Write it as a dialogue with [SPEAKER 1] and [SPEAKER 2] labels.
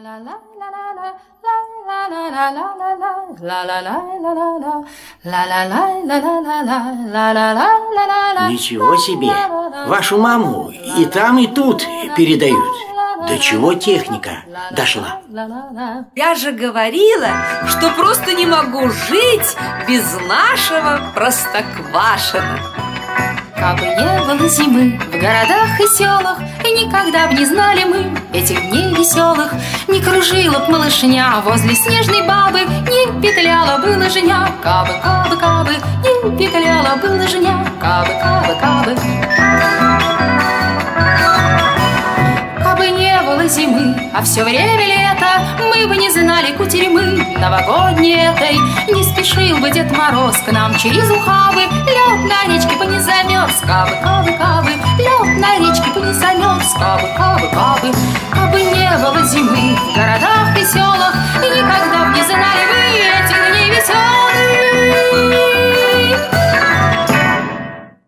[SPEAKER 1] Ничего себе! Вашу маму и там, и тут передают. До чего техника дошла?
[SPEAKER 2] Я же говорила, что просто не могу жить без нашего Простоквашино.
[SPEAKER 3] Кабы не было зимы в городах и селах, и никогда б не знали мы этих дней веселых, не кружила б малышня возле снежной бабы, не петляла бы лыжня. Кабы, кабы, кабы, не петляла бы лыжня. Кабы, кабы, кабы. Кабы не было зимы, а все время лето, мы бы не знали кутерьмы новогодней этой. Не спешил бы Дед Мороз к нам через ухабы, лед на речке бы не замерз. Кабы, кабы, кабы, лед на речке бы не замерз. Кабы, кабы, кабы. Кабы не было зимы,